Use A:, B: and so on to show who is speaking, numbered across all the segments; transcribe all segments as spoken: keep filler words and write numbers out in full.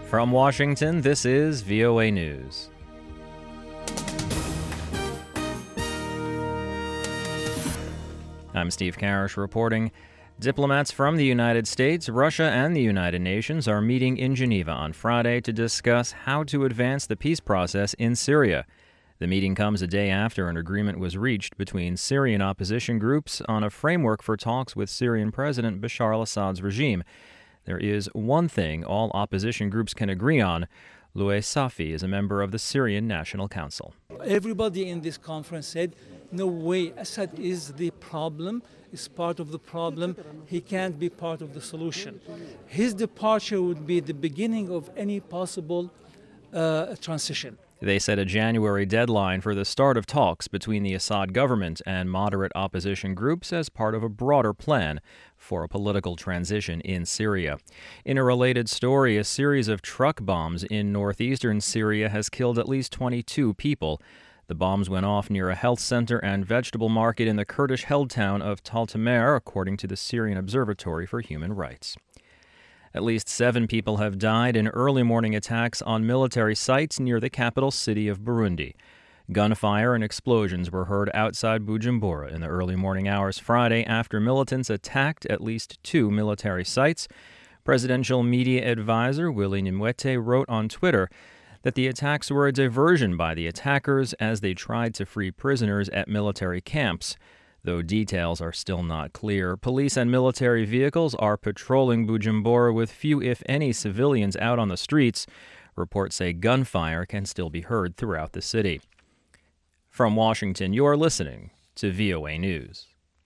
A: From Washington, this is V O A News. I'm Steve Karish reporting. Diplomats from the United States, Russia, and the United Nations are meeting in Geneva on Friday to discuss how to advance the peace process in Syria. The meeting comes a day after an agreement was reached between Syrian opposition groups on a framework for talks with Syrian President Bashar al-Assad's regime. There is one thing all opposition groups can agree on. Louis Safi is a member of the Syrian National Council.
B: Everybody in this conference said, no way, Assad is the problem, is part of the problem. He can't be part of the solution. His departure would be the beginning of any possible uh, transition.
A: They set a January deadline for the start of talks between the Assad government and moderate opposition groups as part of a broader plan for a political transition in Syria. In a related story, a series of truck bombs in northeastern Syria has killed at least twenty-two people. The bombs went off near a health center and vegetable market in the Kurdish-held town of Tal Tamer, according to the Syrian Observatory for Human Rights. At least seven people have died in early morning attacks on military sites near the capital city of Burundi. Gunfire and explosions were heard outside Bujumbura in the early morning hours Friday after militants attacked at least two military sites. Presidential media advisor Willy Nimwete wrote on Twitter that the attacks were a diversion by the attackers as they tried to free prisoners at military camps. Though details are still not clear, police and military vehicles are patrolling Bujumbura with few, if any, civilians out on the streets. Reports say gunfire can still be heard throughout the city. From Washington, you're listening to V O A News.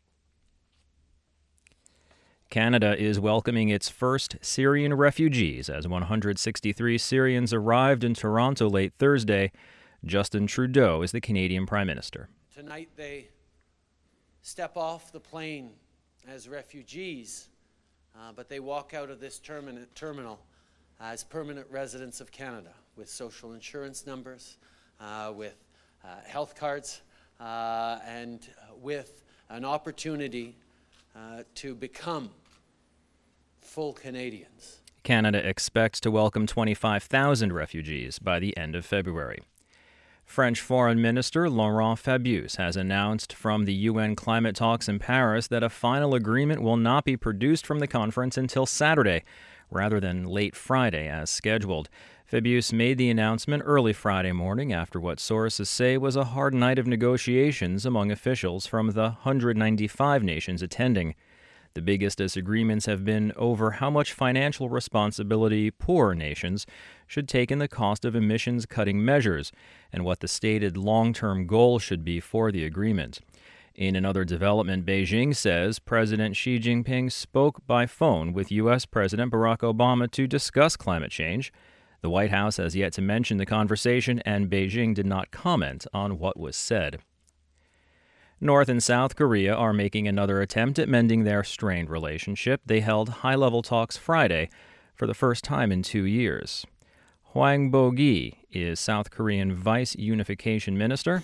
A: Canada is welcoming its first Syrian refugees as one hundred sixty-three Syrians arrived in Toronto late Thursday. Justin Trudeau is the Canadian Prime Minister.
C: Tonight they step off the plane as refugees, uh, but they walk out of this termin- terminal as permanent residents of Canada with social insurance numbers, uh, with uh, health cards, uh, and with an opportunity uh, to become full Canadians.
A: Canada expects to welcome twenty-five thousand refugees by the end of February. French Foreign Minister Laurent Fabius has announced from the U N climate talks in Paris that a final agreement will not be produced from the conference until Saturday, rather than late Friday as scheduled. Fabius made the announcement early Friday morning after what sources say was a hard night of negotiations among officials from the one hundred ninety-five nations attending. The biggest disagreements have been over how much financial responsibility poor nations should take in the cost of emissions-cutting measures and what the stated long-term goal should be for the agreement. In another development, Beijing says President Xi Jinping spoke by phone with U S President Barack Obama to discuss climate change. The White House has yet to mention the conversation, and Beijing did not comment on what was said. North and South Korea are making another attempt at mending their strained relationship. They held high-level talks Friday for the first time in two years. Hwang Bo-gi is South Korean Vice Unification Minister.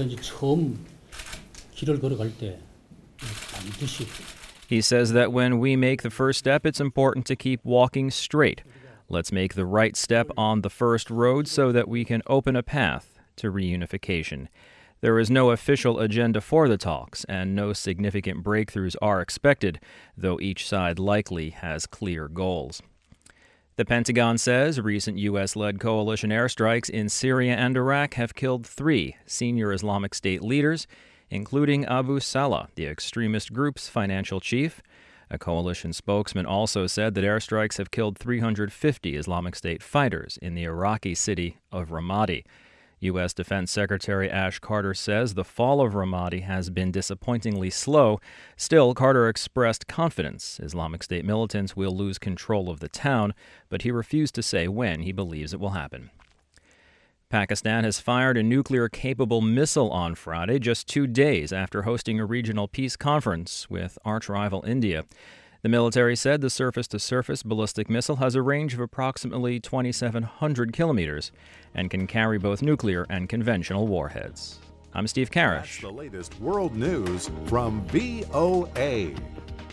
A: He says that when we make the first step, it's important to keep walking straight. Let's make the right step on the first road so that we can open a path to reunification. There is no official agenda for the talks, and no significant breakthroughs are expected, though each side likely has clear goals. The Pentagon says recent U S-led coalition airstrikes in Syria and Iraq have killed three senior Islamic State leaders, including Abu Salah, the extremist group's financial chief. A coalition spokesman also said that airstrikes have killed three hundred fifty Islamic State fighters in the Iraqi city of Ramadi. U S. Defense Secretary Ash Carter says the fall of Ramadi has been disappointingly slow. Still, Carter expressed confidence Islamic State militants will lose control of the town, but he refused to say when he believes it will happen. Pakistan has fired a nuclear-capable missile on Friday, just two days after hosting a regional peace conference with arch-rival India. The military said the surface-to-surface ballistic missile has a range of approximately twenty-seven hundred kilometers and can carry both nuclear and conventional warheads. I'm Steve Karish.
D: That's the latest world news from V O A.